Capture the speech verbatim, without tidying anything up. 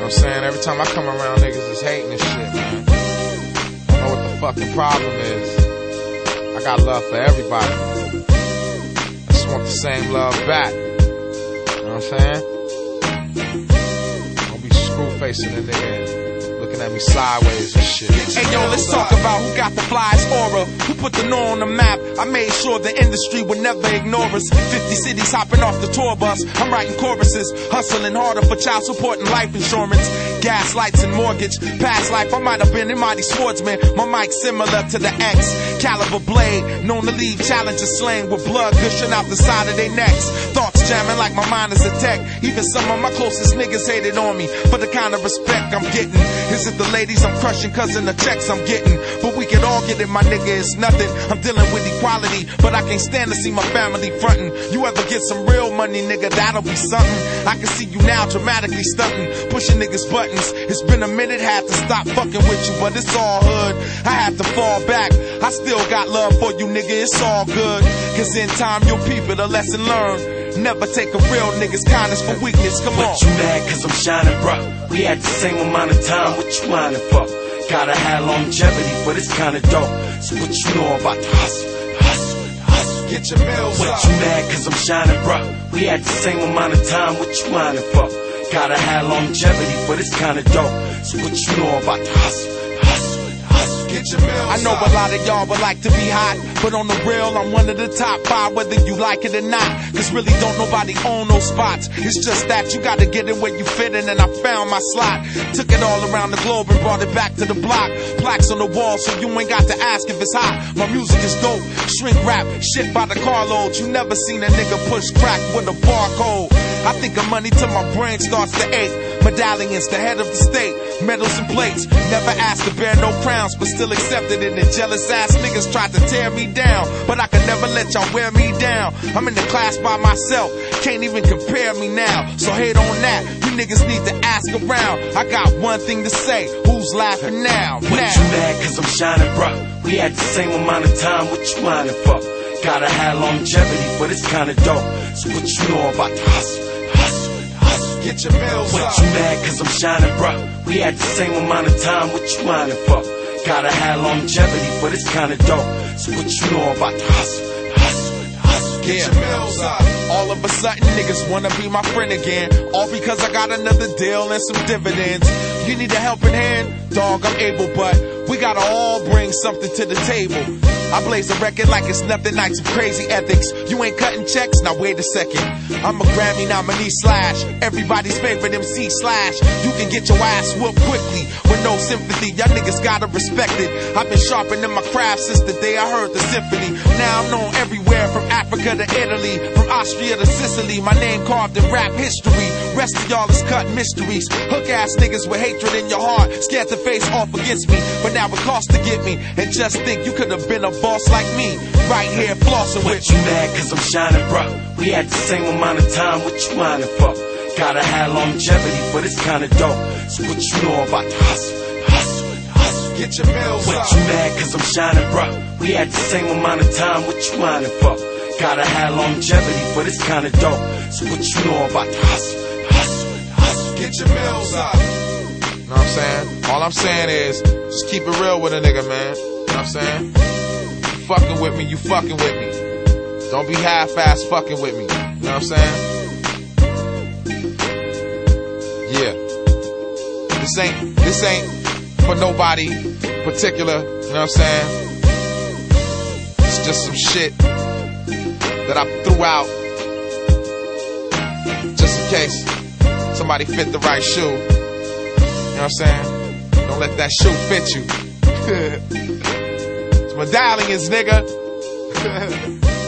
I'm saying? Every time I come around, niggas is hating this shit, man. I know what the fucking problem is. I got love for everybody. I just want the same love back. You know what I'm saying? Don't be screw-facing a nigga looking at me sideways and shit. Hey yo, let's talk about who got the flyest aura, who put the Nor on the map. I made sure the industry would never ignore us. fifty cities hopping off the tour bus. I'm writing choruses, hustling harder for child support and life insurance. Gas lights and mortgage. Past life, I might have been a mighty swordsman. My mic similar to the X-Caliber blade, known to leave challengers slain with blood gushing out the side of their necks. Thoughts jamming like my mind is a tech. Even some of my closest niggas hated on me for the kind of respect I'm getting. Is it the ladies I'm crushing cause of the checks I'm getting? But we could all get it, my nigga, it's nothing. I'm dealing with equality, but I can't stand to see my family frontin'. You ever get some real money, nigga, that'll be something. I can see you now dramatically stunting, pushing niggas buttons. It's been a minute, had to stop fucking with you, but it's all hood. I had to fall back. I still got love for you, nigga, it's all good. Cause in time you'll peep it, a lesson learned. Never take a real nigga's kindness for weakness, come on. But you mad cause I'm shining, bruh? We had the same amount of time, what you whining for? Gotta have longevity, but it's kinda dope. So what you know about the hustle, hustle, hustle? Get your bills What up. you mad cause I'm shining, bruh? We had the same amount of time, what you whining for? Gotta have longevity, but it's kinda dope. So what you know about the hustle, hustle, hustle? Get your bills I know up. a lot of y'all would like to be hot, but on the real, I'm one of the top five, whether you like it or not. Cause really don't nobody own those spots. It's just that you gotta get in where you fit in, and I found my slot. Took it all around the globe and brought it back to the block. Plaques on the wall so you ain't got to ask if it's hot. My music is dope, shrink rap, shit by the carload. You never seen a nigga push crack with a barcode. I think of money till my brain starts to ache. Medallions, the head of the state, medals and plates. Never asked to bear no crowns, but still accepted it. And jealous ass niggas tried to tear me down, but I could never let y'all wear me down. I'm in the class by myself, can't even compare me now. So hate on that, you niggas need to ask around. I got one thing to say, who's laughing now? What now. you mad cause I'm shining, bruh? We had the same amount of time, what you whining for? Gotta have longevity, but it's kinda dope. So what you know about the hustle, hustle, hustle? Get your bills What up. you mad cause I'm shining, bruh? We had the same amount of time, what you whining for? Gotta have longevity, but it's kinda dope. So what you know about the hustle, hustle, hustle? Get your bills up. All of a sudden niggas wanna be my friend again, all because I got another deal and some dividends. You need a helping hand? Dog, I'm able, but we gotta all bring something to the table. I blaze a record like it's nothing like some crazy ethics. You ain't cutting checks? Now wait a second. I'm a Grammy nominee slash everybody's favorite M C slash. You can get your ass whooped quickly with no sympathy. Y'all niggas gotta respect it. I've been sharpening my craft since the day I heard the symphony. Now I'm known everywhere from Africa to Italy, from Austria to Sicily. My name carved in rap history. Rest of y'all is cut mysteries. Hook ass niggas with hatred in your heart, scared to face off against me. But now it costs to get me. And just think you could have been a boss like me, right here flossing with What you mad cause I'm shining, bruh? We had the same amount of time, what you whining for? Gotta have longevity, but it's kinda dope. So what you know about the hustle, hustle, hustle? Get your bills What up. you mad cause I'm shining, bruh? We had the same amount of time, what you whining for? Gotta have longevity, but it's kinda dope. So what you know about the hustle, hustle, hustle? Get your bills up. You know what I'm saying? All I'm saying is, just keep it real with a nigga, man. You know what I'm saying? You fucking with me, you fucking with me. Don't be half-ass fucking with me. You know what I'm saying? Yeah. This ain't, this ain't for nobody particular. You know what I'm saying? It's just some shit that I threw out just in case somebody fit the right shoe. You know what I'm saying? Don't let that shoe fit you. It's medallions, nigga.